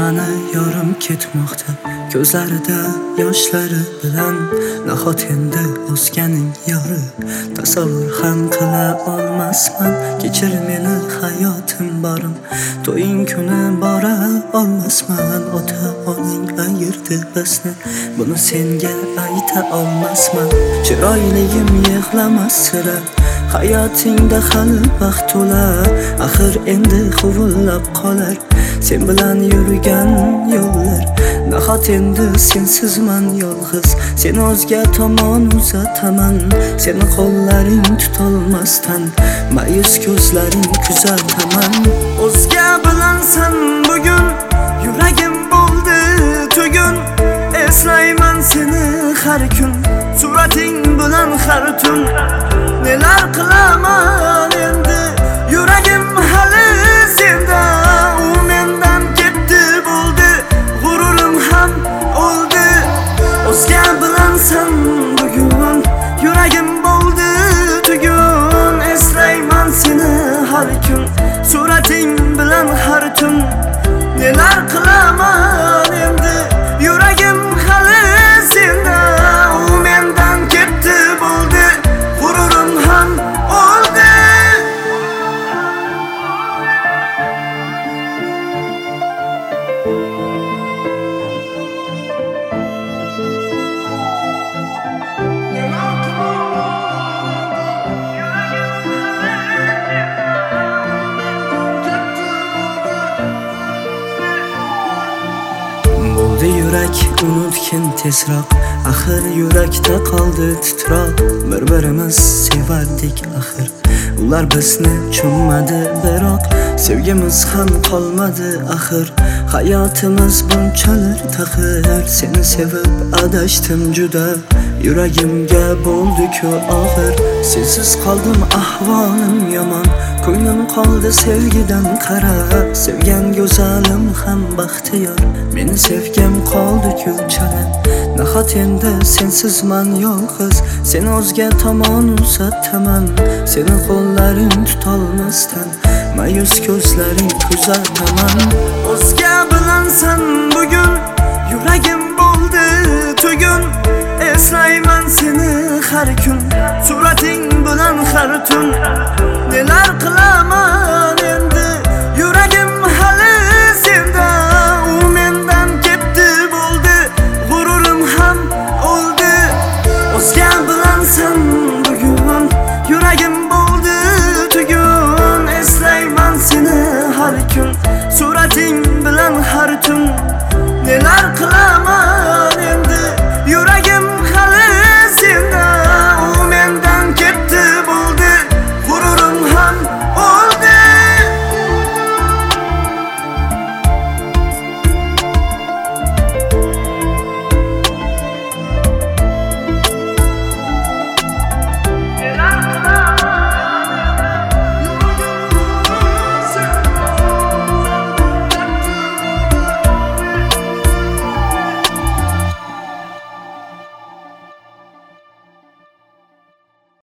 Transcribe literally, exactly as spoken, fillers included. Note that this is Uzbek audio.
mani yorim ketmoqda, ko'zlarida yoshlari bilan. Nahot endi o'zganing yori, tasavvur ham qila olmasman. Kechir meni hayotim borim, to'ying kuni bora olmasman. Ota onang ayirdi bizni, buni senga ayta olmasman. Chiroyligim yig'lamas sira, hayotingda hali vaqt to'la. Axir endi huvullab qolar sen bilan yurgan yo'llar. Nahot endi sensizman yolg'iz, seni o'zga tomon uzataman. Seni qo'llaring tutolmasdan ma'yus ko'zlaring kuzataman. O'zga bilansan bugun, yuragim bo'ldi tugun. Eslayman seni har kun, surating bilan har tun. Nelar qilaman endi, yuragim hali senda. U mendan ketdi bo'ldi, g'ururim ham o'ldi. O'zga bilansan bugun, yuragim bo'ldi tugun. Eslayman seni har kun, surating bilan har tun. Nelar qilaman endi, yuragim hali senda. U mendan ketdi bo'ldi, g'ururim ham o'ldi. Bo'ldi yurak unutgin tezroq, axir yurakda qoldi titroq. Bir-birimiz sevardik axir, ular bizni tushunmadi biroq. Sevgimiz ham qolmadi axir, hayotimiz bunchalar taqir. Seni sevib adashdim juda, yuragimga bo'ldi-ku og'ir. Sensiz qoldim ahvolim yomon, ko'nglim qoldi sevgidan qarab. Sevgan go'zalim ham baxtiyor, meni sevgim qoldi-ku chala. Nahot endi sensizman yolg'iz, seni o'zga tomon uzataman. Seni qo'llaring tutolmasdan ma'yus ko'zlaring kuzataman. O'zga bilansan bugun, yuragim bo'ldi tugun. Eslayman seni har kun, surating bilan har tun. Nelar qilaman